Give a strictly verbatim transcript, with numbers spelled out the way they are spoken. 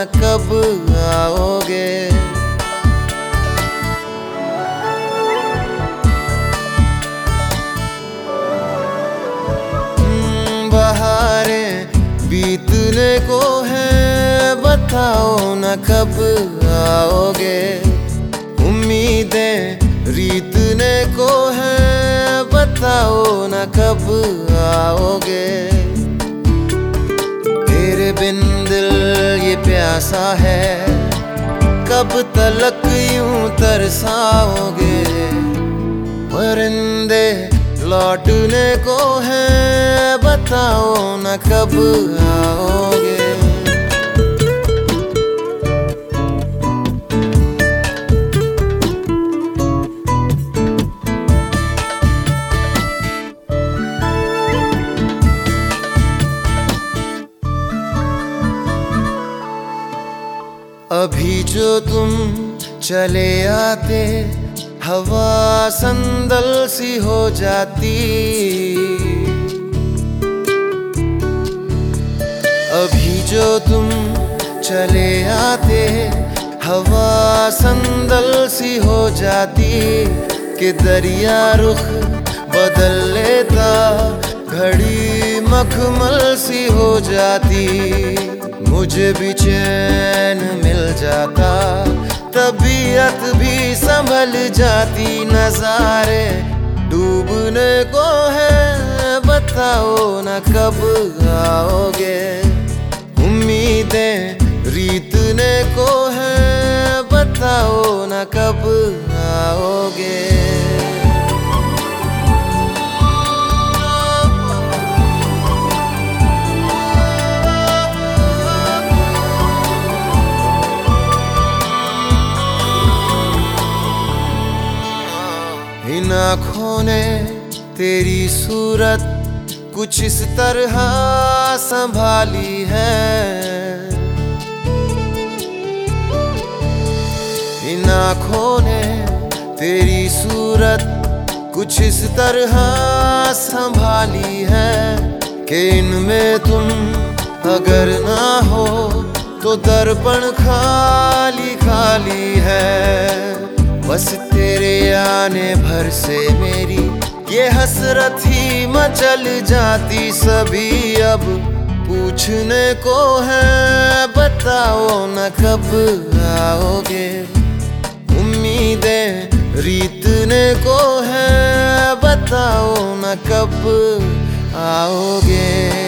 कब आओगे। बहारें बीतने को है, बताओ न कब आओगे। उम्मीदें रीतने को है, बताओ न कब आओगे। तेरे बिन दिल ये प्यासा है, कब तलक यूं तरसाओगे। परिंदे लौटने को है, बताओ न कब आओगे। अभी जो तुम चले आते, हवा संदल सी हो जाती। अभी जो तुम चले आते, हवा संदल सी हो जाती। कि दरिया रुख बदल लेता, घड़ी मखमल सी हो जाती। मुझे भी चैन मिल जाता, तबीयत भी संभल जाती। नजारे डूबने को है, बताओ न कब आओगे। उम्मीदें रीतने को है, बताओ न कब आओगे। इन आँखों ने तेरी सूरत कुछ इस तरह संभाली है। इन आँखों ने तेरी सूरत कुछ इस तरह संभाली है। कि इनमें तुम अगर ना हो, तो दर्पण खाली खाली है। बस तेरे आने भर से मेरी ये हसरत ही मचल जाती। सभी अब पूछने को है, बताओ न कब आओगे। उम्मीदें रीतने को है, बताओ न कब आओगे।